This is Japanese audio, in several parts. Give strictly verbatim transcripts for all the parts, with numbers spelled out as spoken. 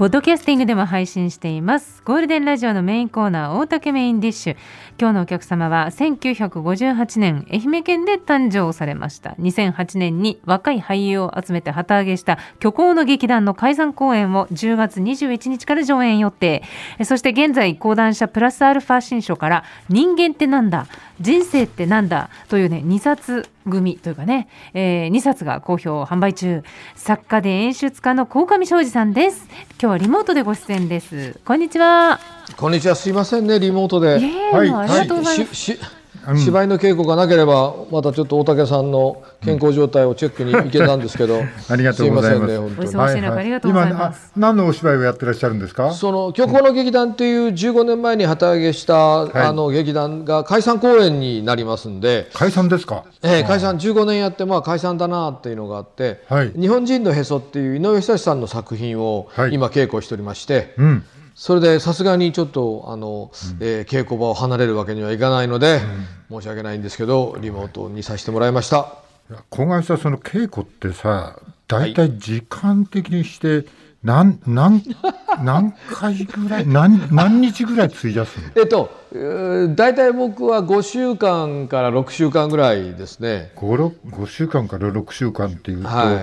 ポッドキャスティングでも配信しています。ゴールデンラジオのメインコーナー、大竹メインディッシュ。今日のお客様はせんきゅうひゃくごじゅうはちねん愛媛県で誕生されました。にせんはちねんに若い俳優を集めて旗揚げした虚構の劇団の解散公演をじゅうがつにじゅういちにちから上演予定。そして現在講談社プラスアルファ新書から人間ってなんだ、人生ってなんだというねにさつ組というかね、えー、にさつが好評販売中。作家で演出家の鴻上尚史さんです。今日はリモートでご出演です。こんにちは。 こんにちは。すいませんね、リモートで。 いえ、はい、ありがとうございます。 しし芝居の稽古がなければまたちょっと大竹さんの健康状態をチェックに行けたんですけど、うん、 ありがとうございます。 お忙しい中ありがとうございます。 今何のお芝居をやってらっしゃるんですか？ その虚構の劇団というじゅうごねんまえに旗揚げした、うん、あの劇団が解散公演になりますんで。 解散ですか？ えー、解散じゅうごねんやってまあ解散だなっていうのがあって、はい、日本人のへそっていう井上久志さんの作品を今稽古しておりまして、はい、うん、それでさすがにちょっとあの、うん、えー、稽古場を離れるわけにはいかないので、うん、申し訳ないんですけどリモートにさせてもらいました。 小林さん、その稽古ってさ、だいたい時間的にして何、何、何回ぐらい 何, 何日ぐらい費やすの？ えっとだいたい僕はごしゅうかんからろくしゅうかんぐらいですね。 5, ごしゅうかんからろくしゅうかんっていうと、 はい、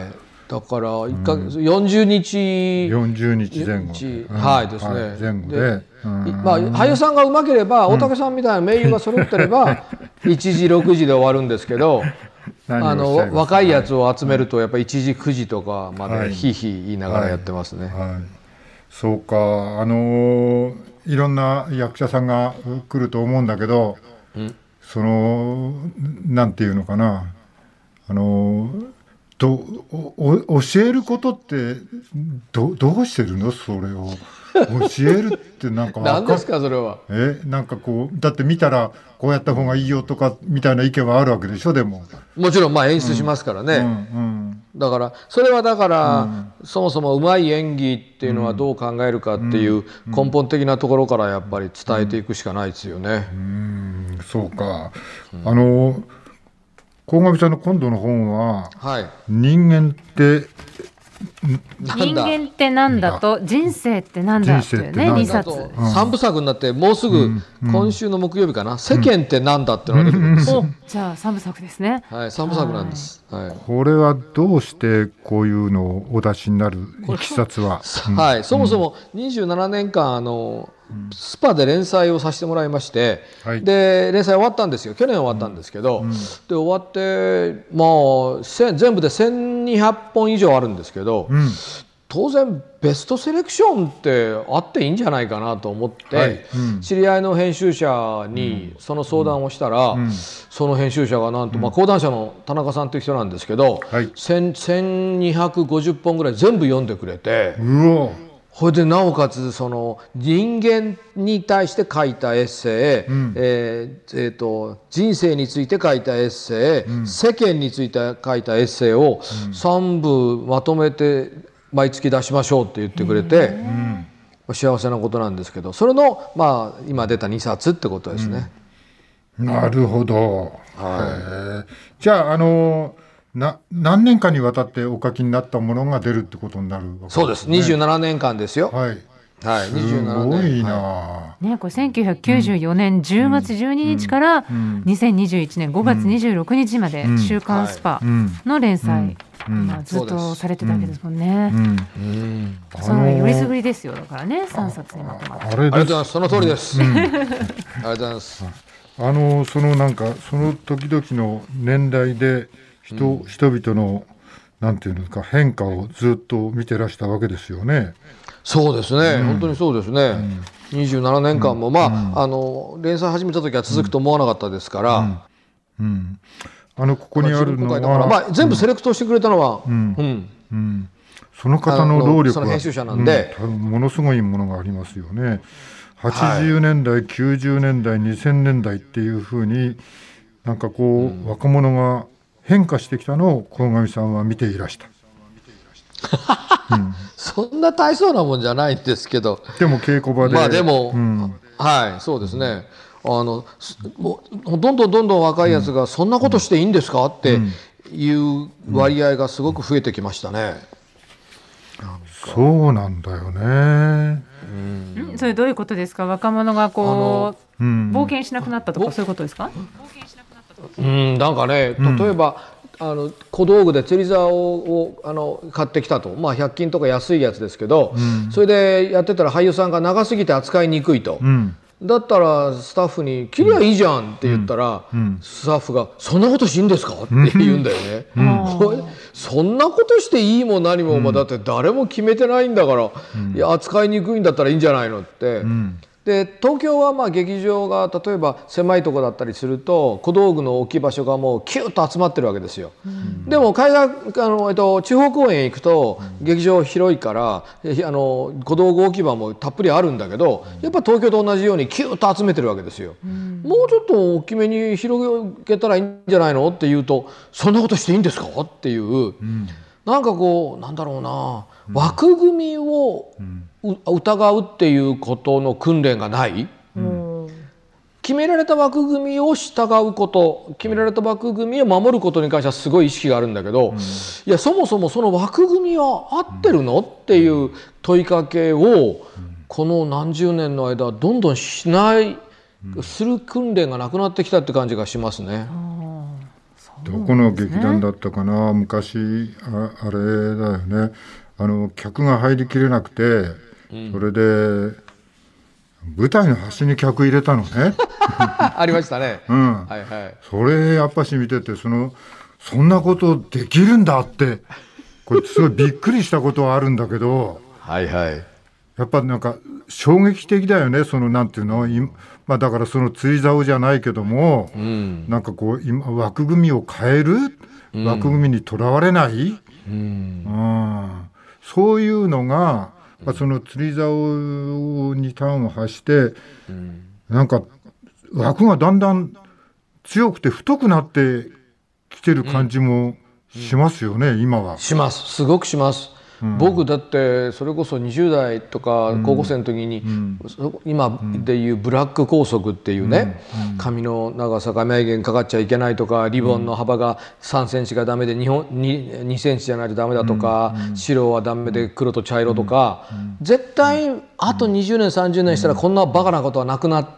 だからいっかげつ、うん、よんじゅうにちよんじゅうにちぜん後、 うん、はいですね、はい、 前後で、うん、 まあ、俳優さんがうまければ、うん、大竹さんみたいな名優が揃ってればいちじろくじで終わるんですけどあの若いやつを集めるとやっぱりいちじくじとかまでひいひい言いながらやってますね。はいはいはい、 そうか、あのいろんな役者さんが来ると思うんだけど、うん、そのなんていうのかな、あのどお教えることって ど, どうしてるの？それを教えるってなんか何ですかそれは。 えなんかこうだって見たらこうやった方がいいよとかみたいな意見はあるわけでしょ？でももちろんまあ演出しますからね、うんうんうん、だからそれはだから、うん、そもそもうまい演技っていうのはどう考えるかっていう根本的なところからやっぱり伝えていくしかないですよね。 うんうん、そうか、うん、あの鴻上さんの今度の本は、はい、人間って人間ってなんだと人生ってなんだっていうねにさつ、 うん、さんぶさくになってもうすぐ今週の木曜日かな、うん、世間ってなんだってのが出てくるんですよ、うん、 じゃあさんぶさくですね。 はい、さんぶさくなんです、はい、 これはどうしてこういうのをお出しになるいきさつは、 うん、はい、そもそもにじゅうななねんかんあのスパで連載をさせてもらいまして、はい、で連載終わったんですよ。去年終わったんですけど、うん、で終わってまあ全部でせんにひゃっぽん以上あるんですけど、うん、当然ベストセレクションってあっていいんじゃないかなと思って、はい、うん、知り合いの編集者にその相談をしたら、うん、その編集者がなんと、まあ、講談社の田中さんという人なんですけど、はい、せんにひゃくごじゅっぽんぐらい全部読んでくれて、うわ、それでなおかつその人間に対して書いたエッセイ、うん、えーえー、と人生について書いたエッセイ、うん、世間について書いたエッセイをさんぶまとめて毎月出しましょうって言ってくれて、うん、幸せなことなんですけど、それの、まあ、今出たにさつってことですね。 うん、なるほど、はい、じゃあ、あのーな何年間にわたってお書きになったものが出るってことになるわけですね。 そうです、にじゅうななねんかんですよ。はいはい、にじゅうななねん。すごいな、はい、ね、これせんきゅうひゃくきゅうじゅうよねんじゅうがつじゅうににちからにせんにじゅういちねんごがつにじゅうろくにちまで「週刊スパ」の連載、まあ、ずっとされてたわけですもんね。うんうん、そのよりすぐりですよ。だからねさんさつにまとまって。 ありがとうございます。その通りです、うん、ありがとうございます。 あのそのなんかその時々の年代で 人,、うん、人々のなんていうんですか変化をずっと見てらしたわけですよね。 そうですね、うん、本当にそうですね、うん、にじゅうななねんかんも、うん、まあ、うん、あの連載始めた時は続くと思わなかったですから、うんうん、 あのここにあるのは、 まあ、全部セレクトしてくれたのは、 うんうんうん、その方の労力はその編集者なんで、 うん、ものすごいものがありますよね。はちじゅうねんだい、はい、きゅうじゅうねんだい、にせんねんだいっていうふうになんかこう、うん、若者が変化してきたのを鴻上さんは見ていらした。 うん、そんな大層なもんじゃないんですけど、 でも稽古場でまあでも、うん、はいそうですね、あのもうどんどんどんどん若いやつが、うん、そんなことしていいんですかっていう割合がすごく増えてきましたね。 うんうん、 そうなんだよね。 うん、それどういうことですか？若者がこう、うん、冒険しなくなったとかそういうことですか？ うん、なんかね、例えば、うん、あの小道具で釣り竿をあの買ってきたと、まあ、ひゃく均とか安いやつですけど、うん、それでやってたら俳優さんが長すぎて扱いにくいと、うん、だったらスタッフに「切りゃいいじゃん」って言ったら、うんうん、スタッフが「そんなことしていいんですか?」って言うんだよね、うん、そんなことしていいも何も、まあ、だって誰も決めてないんだから、いや扱いにくいんだったらいいんじゃないのって。で東京はまあ劇場が例えば狭いとこだったりすると小道具の置き場所がもうキュッと集まってるわけですよ、うん、でも海外あの、えっと、地方公演行くと劇場広いからあの小道具置き場もたっぷりあるんだけどやっぱ東京と同じようにキュッと集めてるわけですよ、うん、もうちょっと大きめに広げたらいいんじゃないのって言うとそんなことしていいんですかっていう、うん、なんかこうなんだろうな枠組みを疑うっていうことの訓練がない、うん、決められた枠組みを従うこと決められた枠組みを守ることに関してはすごい意識があるんだけど、うん、いやそもそもその枠組みは合ってるのっていう問いかけをこの何十年の間どんどんしないする訓練がなくなってきたって感じがしますね。 どこの劇団だったかな、昔 あ, あれだよね、あの客が入りきれなくて、うん、それで舞台の端に客入れたのねありましたね、 うんはいはい、それやっぱし見てて そ, のそんなことできるんだってこれすごいびっくりしたことはあるんだけどはい、はい、 やっぱなんか衝撃的だよね。そのなんていうの、まあ、だからその釣り竿じゃないけども、うん、なんかこう今枠組みを変える、うん、枠組みにとらわれない、うんうん、そういうのが、まあ、その釣り竿に端を発して、うん、なんか枠がだんだん強くて太くなってきてる感じもしますよね、うんうん、今は。 します、すごくします。うん、僕だってそれこそにじゅう代とか高校生の時に、うん、今でいうブラック校則っていうね、うん、髪の長さが眉毛にかかっちゃいけないとかリボンの幅がさんセンチがダメで 2, にセンチじゃないとダメだとか、うん、白はダメで黒と茶色とか、うん、絶対あとにじゅうねんさんじゅうねんしたらこんなバカなことはなくなって、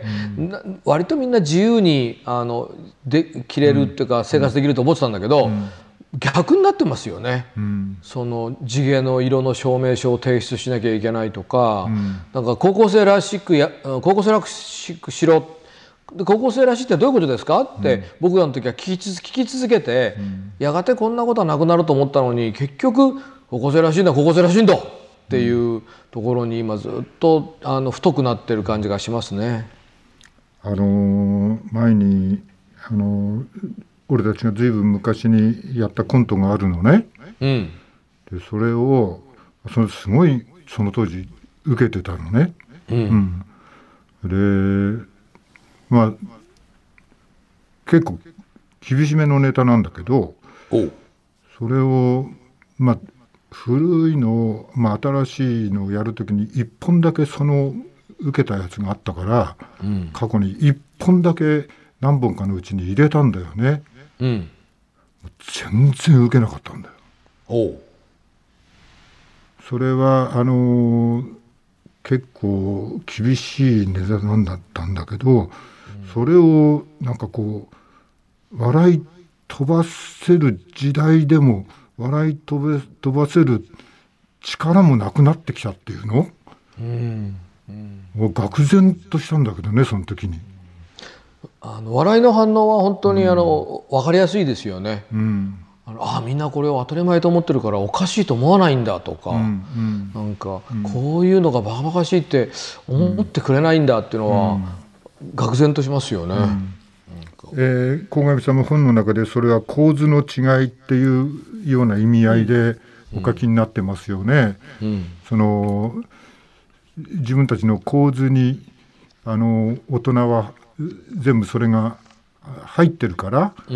うん、割とみんな自由にあので着れるっていうか生活できると思ってたんだけど、うん逆になってますよね、うん、その地毛の色の証明書を提出しなきゃいけないとか、うん、なんか高校生らしくや高校生らしくしろ高校生らしいってどういうことですかって、うん、僕らの時は聞き, 聞き続けて、うん、やがてこんなことはなくなると思ったのに結局高校生らしいんだ高校生らしいんだっていうところに今ずっとあの太くなってる感じがしますね。 あのー、前にあのー俺たちがずいぶん昔にやったコントがあるのね、うん、でそれをそのすごいその当時受けてたのね、うんうん、でまあ結構厳しめのネタなんだけどそれをまあ古いの、まあ、新しいのをやるときにいっぽんだけその受けたやつがあったから、うん、過去にいっぽんだけ何本かのうちに入れたんだよね。うん、全然受けなかったんだよ。おうそれはあのー、結構厳しいネタなんだったんだけど、うん、それをなんかこう笑い飛ばせる時代でも笑い飛べ飛ばせる力もなくなってきたっていうの、うんうん、もう愕然としたんだけどねその時に。 あの笑いの反応は本当にあの、うん、分かりやすいですよね、うん、あのあみんなこれを当たり前と思ってるからおかしいと思わないんだとか、うん、なんか、うん、こういうのがバカバカしいって思ってくれないんだっていうのは、うん、愕然としますよね、うんえー、鴻上さんも本の中でそれは構図の違いっていうような意味合いでお書きになってますよね、うんうん、その自分たちの構図にあの大人は全部それが入ってるから、うんうん、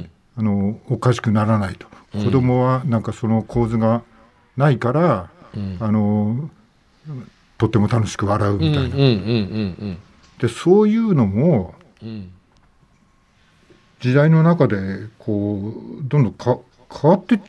あのおかしくならないと、うん、子供はなんかその構図がないから、うん、あのとっても楽しく笑うみたいな、でそういうのも、うん、時代の中でこうどんどんか変わって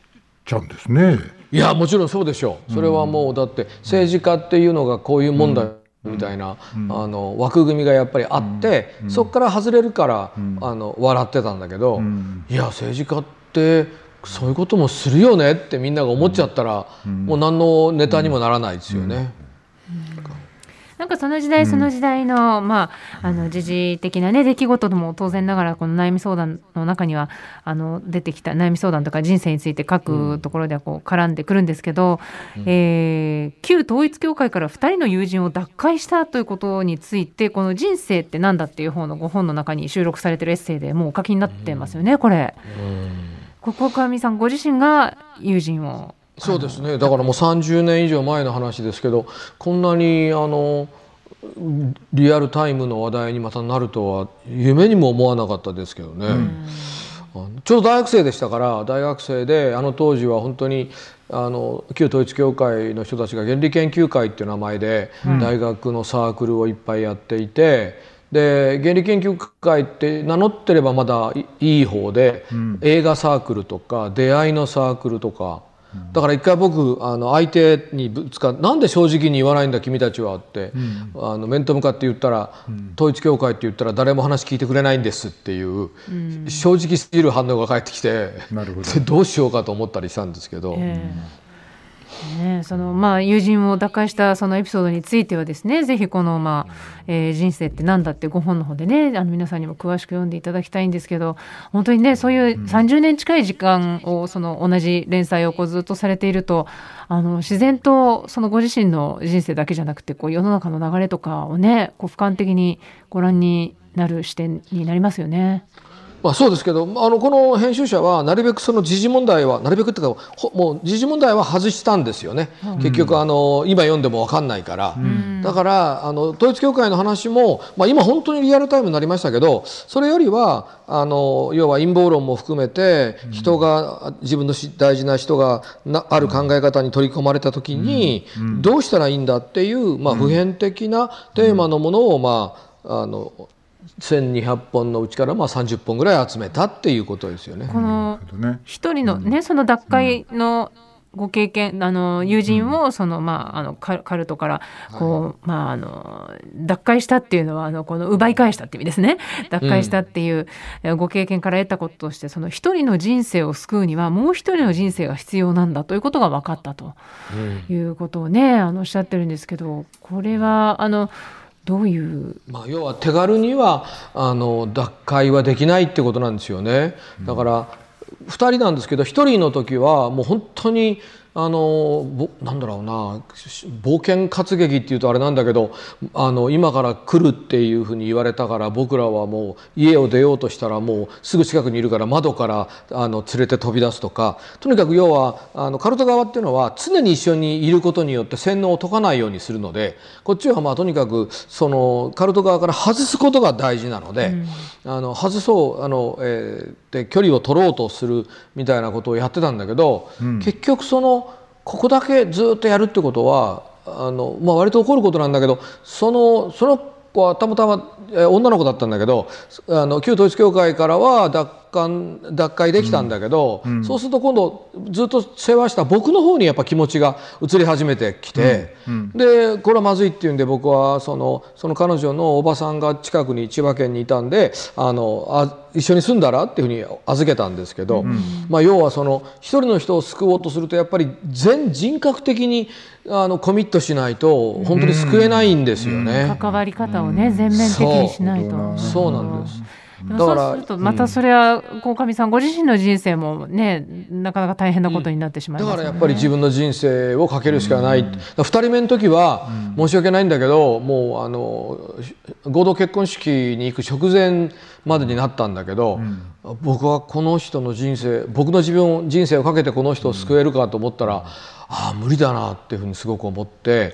ちゃうんですね。 いやもちろんそうでしょう。それはもうだって政治家っていうのがこういうもんだみたいな、うん、あの枠組みがやっぱりあって、うん、そこから外れるから、うん、あの笑ってたんだけど、うん、いや政治家ってそういうこともするよねってみんなが思っちゃったら、うん、もう何のネタにもならないですよね。 うんうんなんかその時代その時代の、うん、まあ、あの時事的な、ね、出来事でも当然ながらこの悩み相談の中にはあの出てきた悩み相談とか人生について書くところではこう絡んでくるんですけど、うんえー、旧統一教会からふたりの友人を脱会したということについてこの人生ってなんだっていう方のご本の中に収録されているエッセイでもうお書きになってますよねこれ。ここ川見さんご自身が友人をそうですね。だからもうさんじゅうねん以上前の話ですけどこんなにあのリアルタイムの話題にまたなるとは夢にも思わなかったですけどね、うん、ちょうど大学生でしたから大学生であの当時は本当にあの旧統一教会の人たちが原理研究会っていう名前で大学のサークルをいっぱいやっていて、うんで原理研究会って名乗ってればまだいい方で、うん、映画サークルとか出会いのサークルとかだから一回僕あの相手にぶつかってなんで正直に言わないんだ君たちはって、うん、あの面と向かって言ったら、うん、統一教会って言ったら誰も話聞いてくれないんですっていう、うん、正直すぎる反応が返ってきてなるほどどうしようかと思ったりしたんですけど、えーね、そのまあ友人を脱会したそのエピソードについてはですねぜひこの、まあえー、人生ってなんだってご本の方でねあの皆さんにも詳しく読んでいただきたいんですけど本当にねそういうさんじゅうねん近い時間をその同じ連載をこうずっとされているとあの自然とそのご自身の人生だけじゃなくてこう世の中の流れとかをねこう俯瞰的にご覧になる視点になりますよね。 まあ、そうですけどあのこの編集者はなるべくその時事問題はなるべくっていうかもう時事問題は外したんですよね、うん、結局あの今読んでも分かんないから、うん、だからあの統一教会の話も、まあ、今本当にリアルタイムになりましたけどそれよりはあの要は陰謀論も含めて人が自分の大事な人がなある考え方に取り込まれた時にどうしたらいいんだっていう、まあ、普遍的なテーマのものをまああのせんにひゃっぽんのうちからまあさんじゅっぽんぐらい集めたっていうことですよね。 この一人のねその脱会のご経験あの友人をそのまああのカルトからこうまああの脱会したっていうのはあのこの奪い返したっていう意味ですね。脱会したっていうご経験から得たこととしてその一人の人生を救うにはもう一人の人生が必要なんだということが分かったということをねあのおっしゃってるんですけどこれはあのどういう、 まあ、要は手軽にはあの脱会はできないってことなんですよね。だからふたりなんですけどひとりの時はもう本当にあのなんだろうな冒険活劇っていうとあれなんだけどあの今から来るっていうふうに言われたから僕らはもう家を出ようとしたらもうすぐ近くにいるから窓からあの連れて飛び出すとかとにかく要はあのカルト側っていうのは常に一緒にいることによって洗脳を解かないようにするのでこっちはまあとにかくそのカルト側から外すことが大事なので、うん、あの外そうあの、えー、で距離を取ろうとするみたいなことをやってたんだけど、うん、結局そのここだけずっとやるってことはあの、まあ、割と起こることなんだけどそのその子はたまたま女の子だったんだけどあの旧統一教会からは脱会脱会できたんだけど、うんうん、そうすると今度ずっと世話した僕の方にやっぱ気持ちが移り始めてきて、うんうん、でこれはまずいっていうんで僕はそのその彼女のおばさんが近くに千葉県にいたんであのあ一緒に住んだらっていうふうに預けたんですけど、うんまあ、要はその一人の人を救おうとするとやっぱり全人格的にあのコミットしないと本当に救えないんですよね。 関わり方をね全面的にしないと。 そうなんです。 だからそうするとまたそれは鴻上さんご自身の人生もねなかなか大変なことになってしまいますよね、 うん、だからやっぱり自分の人生をかけるしかない、うん、ふたりめの時は申し訳ないんだけどもうあの合同結婚式に行く直前までになったんだけど、うん、僕はこの人の人生僕の自分人生をかけてこの人を救えるかと思ったら、うんああ無理だなっていうふうにすごく思って、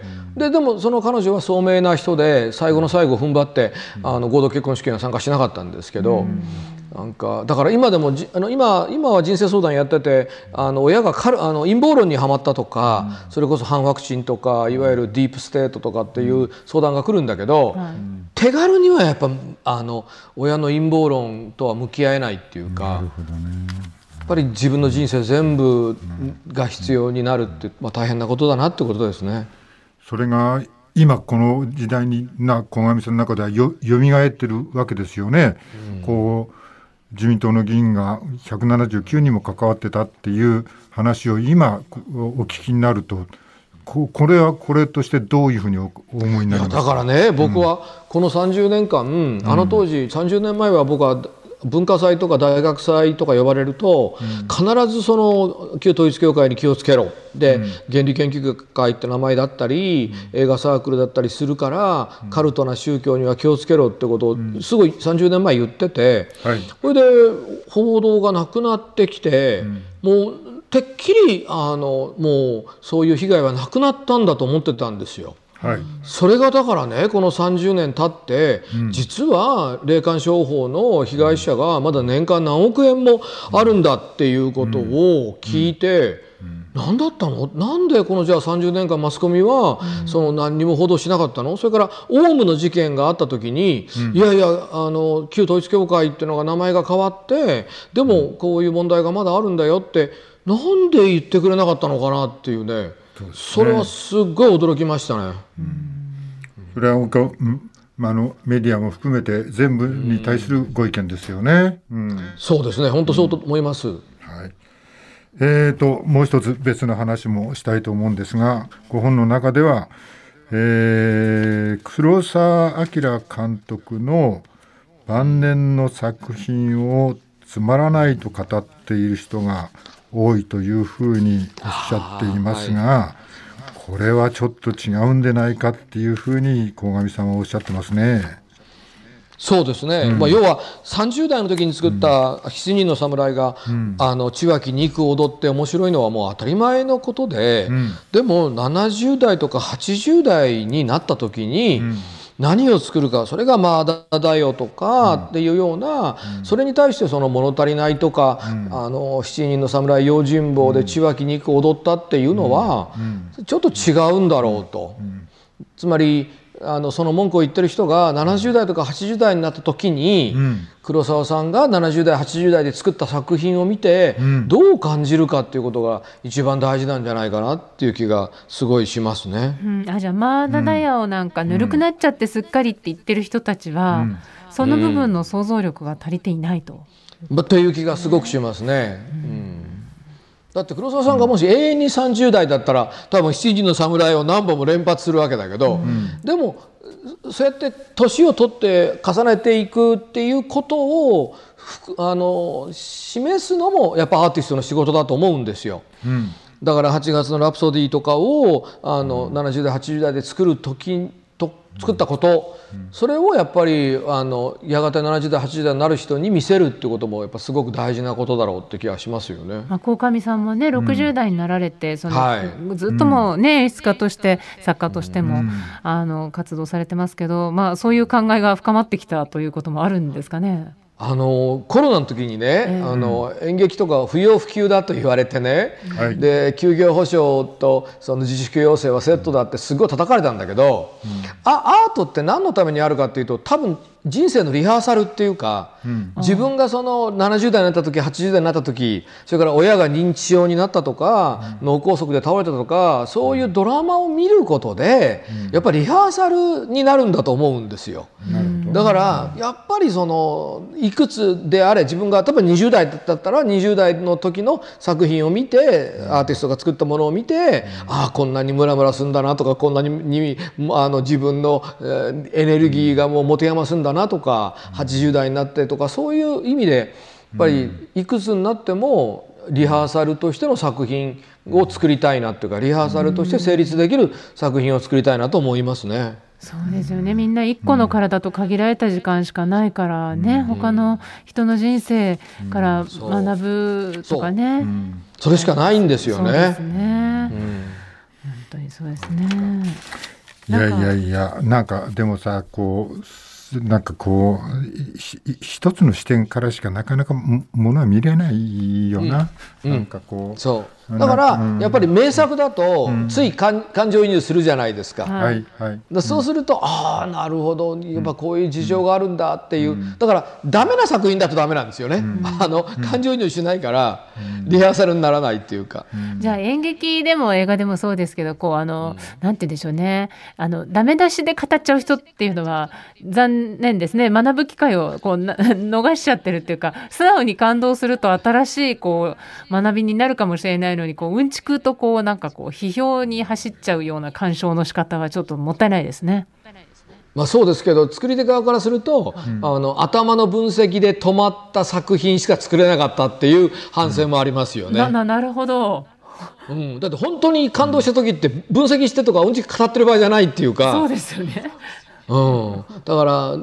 うん、ででもその彼女は聡明な人で最後の最後踏ん張って、うん、あの合同結婚式には参加しなかったんですけど、うん、なんかだから今でもじあの 今, 今は人生相談やっててあの親がカルあの陰謀論にはまったとか、うん、それこそ反ワクチンとかいわゆるディープステートとかっていう相談が来るんだけど、うん、手軽にはやっぱあの親の陰謀論とは向き合えないっていうか。なるほどね。 っぱり自分の人生全部が必要になるって、まあ、大変なことだなってことですね。 それが今この時代にな小上さんの中ではよよみがえってるわけですよね、うん、こう自民党の議員がひゃくななじゅうきゅうにんも関わってたっていう話を今お聞きになると、こ, これはこれとしてどういうふうにお思いになりますか。 だからね、僕はこのさんじゅうねんかん、うん、あの当時さんじゅうねんまえは僕は文化祭とか大学祭とか呼ばれると、うん、必ずその旧統一教会に気をつけろで、うん、原理研究会って名前だったり、うん、映画サークルだったりするから、うん、カルトな宗教には気をつけろってことをすごいさんじゅうねんまえ言ってて、うんはい、それで報道がなくなってきて、うん、もうてっきりあのもうそういう被害はなくなったんだと思ってたんですよ。はい、それがだからね、このさんじゅうねん経って、うん、実は霊感商法の被害者がまだ年間何億円もあるんだっていうことを聞いて、何だったの、なんでこのじゃあさんじゅうねんかんマスコミはその何にも報道しなかったの。それからオウムの事件があった時に、うん、いやいやあの旧統一教会っていうのが名前が変わってでもこういう問題がまだあるんだよってなんで言ってくれなかったのかなっていうね、それはすっごい驚きましたね。うん、 それはまあ、あのメディアも含めて全部に対するご意見ですよね。うん、 そうですね、本当そうと思います。うん、 はい。えーともう一つ別の話もしたいと思うんですが、ご本の中では、えー、黒澤明監督の晩年の作品をつまらないと語っている人が多いというふうにおっしゃっていますが、はい、これはちょっと違うんでないかっていうふうに鴻上さんはおっしゃってますね。 そうですね、うん、まあ、要はさんじゅう代の時に作った「七人の侍が」うん、あの血湧き肉を踊って面白いのはもう当たり前のことで、うん、でもななじゅう代とかはちじゅう代になった時に、うん、何を作るか、それがまだだよとかっていうような、うん、それに対してその物足りないとか、うん、あの七人の侍用心棒で血湧き肉を踊ったっていうのは、うん、ちょっと違うんだろうと、うん、つまりあのその文句を言ってる人がななじゅう代とかはちじゅう代になった時に、うん、黒澤さんがななじゅう代はちじゅう代で作った作品を見て、うん、どう感じるかっていうことが一番大事なんじゃないかなっていう気がすごいしますね。 うん、あじゃあマーダダヤをなんかぬるくなっちゃってすっかりって言ってる人たちは、うん、その部分の想像力が足りていないと、 うん、っていう気がすごくしますね。うんうん、だって黒澤さんがもし永遠にさんじゅう代だったら多分七人の侍を何本も連発するわけだけど、うん、でもそうやって年を取って重ねていくっていうことをあの示すのもやっぱアーティストの仕事だと思うんですよ。うん、だからはちがつのラプソディとかをあのななじゅう代はちじゅう代で作る時と作ったこと、うん、それをやっぱりあのやがてななじゅう代はちじゅう代になる人に見せるっていうこともやっぱすごく大事なことだろうって気がしますよね。 まあ、鴻上さんもねろくじゅう代になられて、うん、そのはい、ずっともうね演出家として作家としても、うん、あの活動されてますけど、まあ、そういう考えが深まってきたということもあるんですかね。 あのコロナの時にね、えー、あの演劇とか不要不急だと言われてね、はい、で休業補償とその自粛要請はセットだってすごい叩かれたんだけど、うん、あアートって何のためにあるかっていうと多分人生のリハーサルっていうか、うん、自分がそのななじゅう代になった時はちじゅう代になった時、それから親が認知症になったとか、うん、脳梗塞で倒れたとか、そういうドラマを見ることで、うん、やっぱりリハーサルになるんだと思うんですよ。うん、だからやっぱりそのいくつであれ自分が多分にじゅう代だったらにじゅう代の時の作品を見て、うん、アーティストが作ったものを見て、うん、ああこんなにムラムラするんだなとか、こんなににあの自分の、えー、エネルギーがもう持て余すんだなとか、はちじゅう代になってとか、そういう意味でやっぱりいくつになってもリハーサルとしての作品を作りたいなっていうか、リハーサルとして成立できる作品を作りたいなと思いますね。 そうですよね。みんないっこの体と限られた時間しかないからね、うん、他の人の人生から学ぶとかね、うん、 そ, うん、それしかないんですよね。そうですね、うん、 本当にそうですね。 いやいやいや、なんかでもさ、こうなんかこう一つの視点からしかなかなかものは見れないよな、うん、なんかこう、 そだからやっぱり名作だとつい感情移入するじゃないですか。 はいはい、 だそうすると、うん、ああなるほどやっぱこういう事情があるんだっていう、うん、だからダメな作品だとダメなんですよね、うん、あの感情移入しないからリハーサルにならないっていうか、 うん、じゃあ演劇でも映画でもそうですけどこうあの、うん、なんて言うんでしょうねあのダメ出しで語っちゃう人っていうのは残念ですね。学ぶ機会をこうな逃しちゃってるっていうか素直に感動すると新しいこう学びになるかもしれないのにこううんちくとこうなんかこう批評に走っちゃうような鑑賞の仕方はちょっともったいないですね。 まあ、そうですけど作り手側からすると、うん、あの頭の分析で止まった作品しか作れなかったっていう反省もありますよね。 うん、な, なるほど、 うん、だって本当に感動した時って分析してとかうんちく語ってる場合じゃないっていうか。 そうですよね。 うん、だから、うん、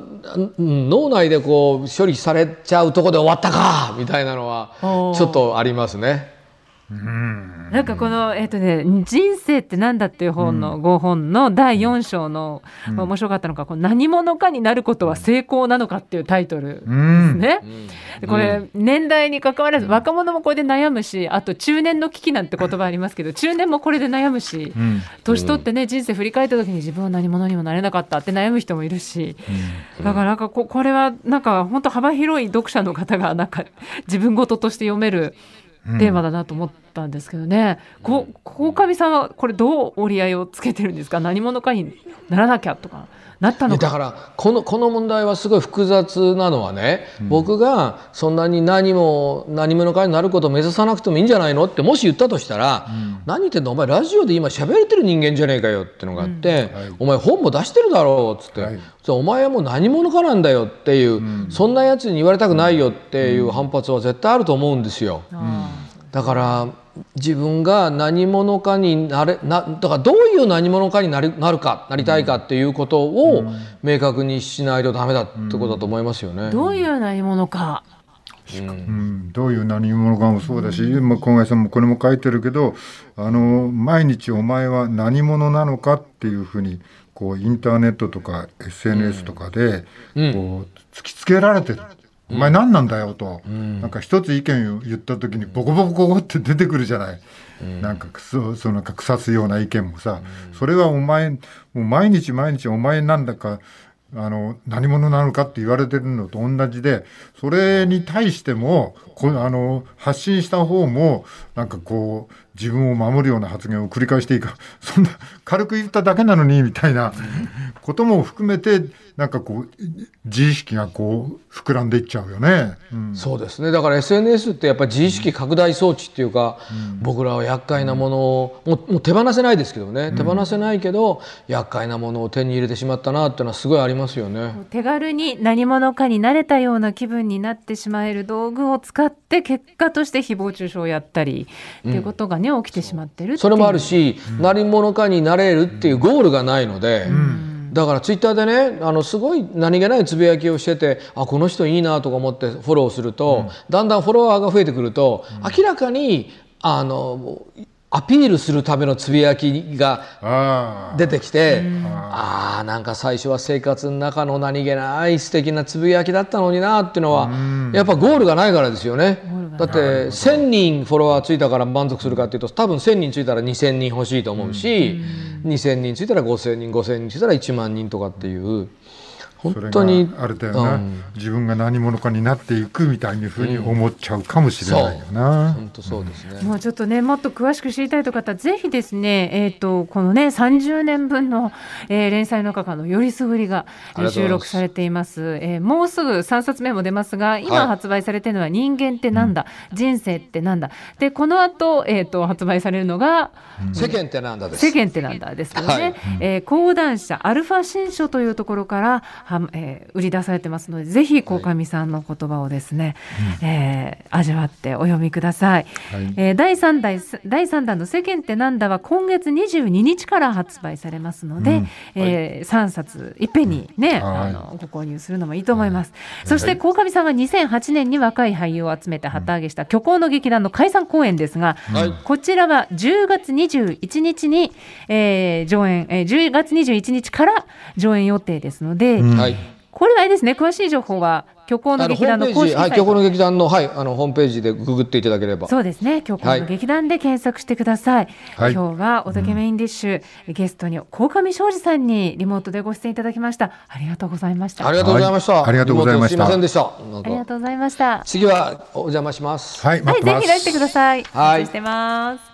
脳内でこう処理されちゃうとこで終わったかみたいなのはちょっとありますね。 うん、なんかこの、えーとね、人生ってなんだっていう本のごほんのだいよん章の、うん、面白かったのがこの何者かになることは成功なのかっていうタイトルですね、うん、でこれ年代に関わらず若者もこれで悩むしあと中年の危機なんて言葉ありますけど中年もこれで悩むし、うん、年取ってね人生振り返った時に自分は何者にもなれなかったって悩む人もいるし、うん、だからなんか こ, これはなんか本当幅広い読者の方がなんか自分事として読めるテーマだなと思ったんですけどね、うん、鴻上さんはこれどう折り合いをつけてるんですか。何者かにならなきゃとかなったのか。 だからこの、この問題はすごい複雑なのはね、うん、僕がそんなに何も何者かになることを目指さなくてもいいんじゃないのってもし言ったとしたら、うん、何言ってんのお前ラジオで今喋れてる人間じゃねえかよってのがあって、うんはい、お前本も出してるだろうっつって、はい、お前はもう何者かなんだよっていう、うん、そんなやつに言われたくないよっていう反発は絶対あると思うんですよ、うんだから自分が何者かになれなだからどういう何者かになる、なるかなりたいかっていうことを明確にしないとダメだってことだと思いますよね、うん、 どういう何者か、 うんうん、どういう何者かもそうだし、まあ、小林さんもこれも書いてるけどあの毎日お前は何者なのかっていうふうにこうインターネットとか エスエヌエス とかでこう突きつけられてる、お前何なんだよと、うん、なんか一つ意見を言った時にボコボコボコって出てくるじゃない、うん、なんかそそのなんか腐すような意見もさ、うん、それはお前もう毎日毎日お前なんだかあの何者なのかって言われてるのと同じでそれに対してもこあの発信した方もなんかこう自分を守るような発言を繰り返していいかそんな軽く言っただけなのにみたいなことも含めてなんかこう自意識がこう膨らんでいっちゃうよね、うん、 そうですね。だから エスエヌエス ってやっぱり自意識拡大装置っていうか、うん、僕らは厄介なものをもう、もう手放せないですけどね、うん、手放せないけど厄介なものを手に入れてしまったなっていうのはすごいありますよね。 手軽に何者かになれたような気分になってしまえる道具を使って結果として誹謗中傷をやったり、うん、っていうことがね起きてしまってるっていう。 それもあるし、うん、何者かになれるっていうゴールがないので、うん、だからツイッターでねあのすごい何気ないつぶやきをしててあこの人いいなとか思ってフォローすると、うん、だんだんフォロワーが増えてくると、うん、明らかにあのアピールするためのつぶやきが出てきてああなんか最初は生活の中の何気ない素敵なつぶやきだったのになっていうのはやっぱゴールがないからですよね。だってせんにんフォロワーついたから満足するかっていうと多分せんにんついたらにせんにん欲しいと思うしにせんにんついたらごせんにんごせんにんついたらいちまんにんとかっていう本当にあれだよな、うん、自分が何者かになっていくみたいなふうに思っちゃうかもしれないよな、 うん、本当そうですね、 うん、もうちょっとねもっと詳しく知りたいという方はぜひですね、えー、とこのねさんじゅうねんぶんの、えー、連載の中のよりすぐりが収録されています。えー、もうすぐさんさつめも出ますが今発売されているのは人間ってなんだ、はい、人生ってなんだでこの後、えー、と発売されるのが、 うん、世間ってなんだです世間ってなんだですけどね、はいえー、講談社アルファ新書というところからは、えー、売り出されてますのでぜひ鴻上さんの言葉をですね、はいえー、味わってお読みください、はいえー、だいさんだんだいさんだんの世間ってなんだは今月にじゅうににちから発売されますので、うんえー、さんさついっぺんにね、うん、あのご購入するのもいいと思います、はい、そして鴻上さんがにせんはちねんに若い俳優を集めて旗揚げした虚構の劇団の解散公演ですが、はい、こちらはじゅうがつにじゅういちにちに、えー、上演、えー、じゅうがつにじゅういちにちから上演予定ですので、うんはいこれはあれですね、詳しい情報は虚構の劇団の公式サイト、 はい、虚構の劇団の、はい、あのホームページでググっていただければ。 そうですね、虚構の劇団で検索してください。はい、今日はおたけメインディッシュ、うん、ゲストに鴻上尚史さんにリモートでご出演いただきました。ありがとうございました。 ありがとうございました。はい、 ありがとうございました。すいませんでした。 ありがとうございました。 次はお邪魔します。 はい、 はい、ぜひいらしてください。 はい、 お待ちしてます。